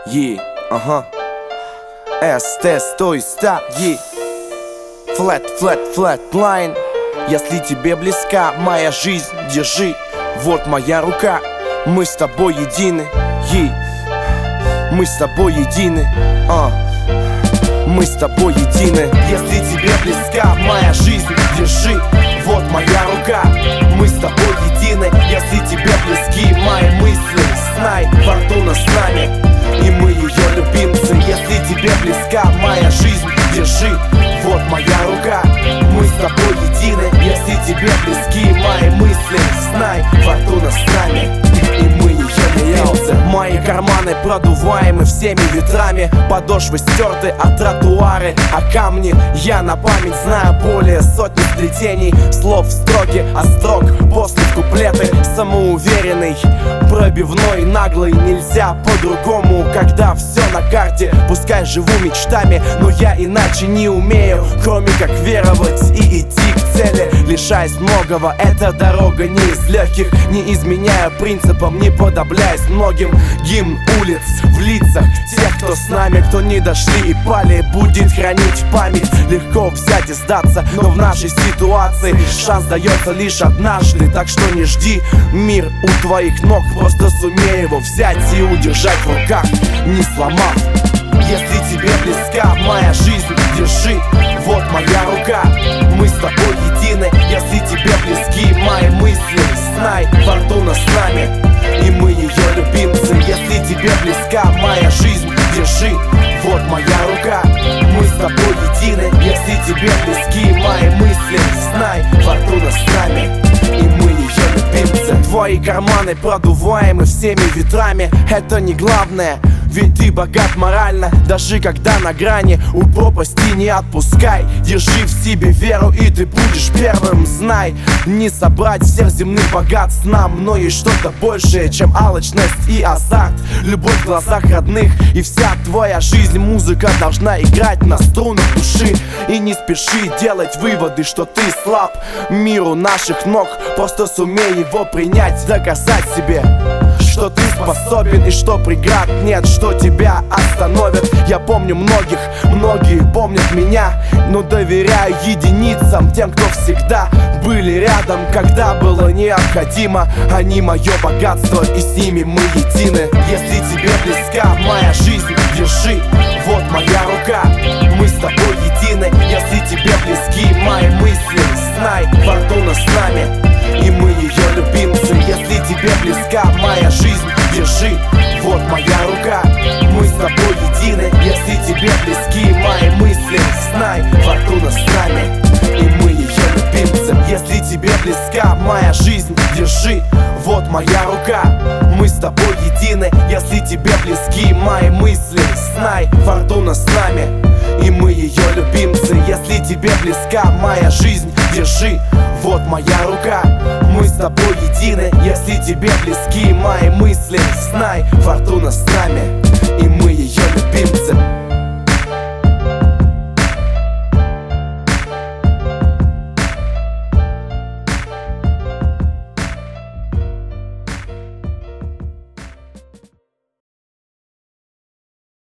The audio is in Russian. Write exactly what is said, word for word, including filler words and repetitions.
Е, ага. СТ сто ста, е. Флэт, флэт, флэтлайн. Если тебе близка моя жизнь, держи. Вот моя рука, мы с тобой едины, е. Мы с тобой едины, а. Мы с тобой едины. Если тебе близка моя жизнь, держи. Вот моя рука, мы с тобой едины. Если тебе близки мои мысли, знай, фортуна с нами, и мы ее любимцы. Если тебе близка моя жизнь, держи. Вот моя рука, мы с тобой едины. Если тебе близки мои мысли, знай, фортуна с нами, и мы ее любимцы. Мои карманы продуваемы всеми ветрами, подошвы стерты от тротуары, а камни я на память знаю более сотни сплетений. Слов в строке, а строк после куплеты. Самоуверенный, пробивной, наглый, нельзя по-другому, когда все на карте. Пускай живу мечтами, но я иначе не умею, кроме как веровать и идти к цели. Лишаясь многого, эта дорога не из легких. Не изменяя принципам, не подобляясь многим. Гимн улиц в лицах тех, кто с нами, кто не дошли и пали, будет хранить память. Легко взять и сдаться, но в нашей ситуации шанс дается лишь однажды. Так что не жди мир у твоих ног, просто сумей его взять и удержать в руках, не сломав. Если тебе близка моя жизнь, держи. Вот моя рука, мы с тобой едины. Если тебе близки мои мысли, знай, фортуна с нами, и мы ее любимцы. Если тебе близка моя жизнь, держи. Вот моя рука, мы с тобой едины. Если тебе близки мои мысли, знай, фортуна с нами, и мы ее любимцы. Твои карманы продуваемы всеми ветрами, это не главное, ведь ты богат морально. Даже когда на грани у пропасти, не отпускай. Держи в себе веру, и ты будешь первым. Знай, не собрать всех земных богатств нам, но есть что-то большее, чем алчность и азарт. Любовь в глазах родных, и вся твоя жизнь. Музыка должна играть на струнах души. И не спеши делать выводы, что ты слаб. Миру наших ног, просто сумей его принять. Доказать себе, что ты способен, и что преград нет, что тебя остановит. Я помню многих, многие помнят меня, но доверяю единицам, тем, кто всегда были рядом, когда было необходимо. Они мое богатство, и с ними мы едины. Если тебе близка моя жизнь, держи. Вот моя рука, мы с тобой едины. Если тебе близки мои мысли, знай, фортуна с нами, и мы ее любимцы. Если тебе близка моя жизнь, держи. Вот моя рука, мы с тобой едины. Если тебе близки мои мысли, знай, фортуна с нами, и мы ее любимцы. Если тебе близка моя жизнь, держи. Вот моя рука, мы с тобой едины. Если тебе близки мои мысли, знай, фортуна с нами, и мы ее любимцы. Если тебе близка моя жизнь, держи. Вот моя рука, мы с тобой едины. Если тебе близки мои мысли, знай, фортуна с нами, и мы ее любимцы.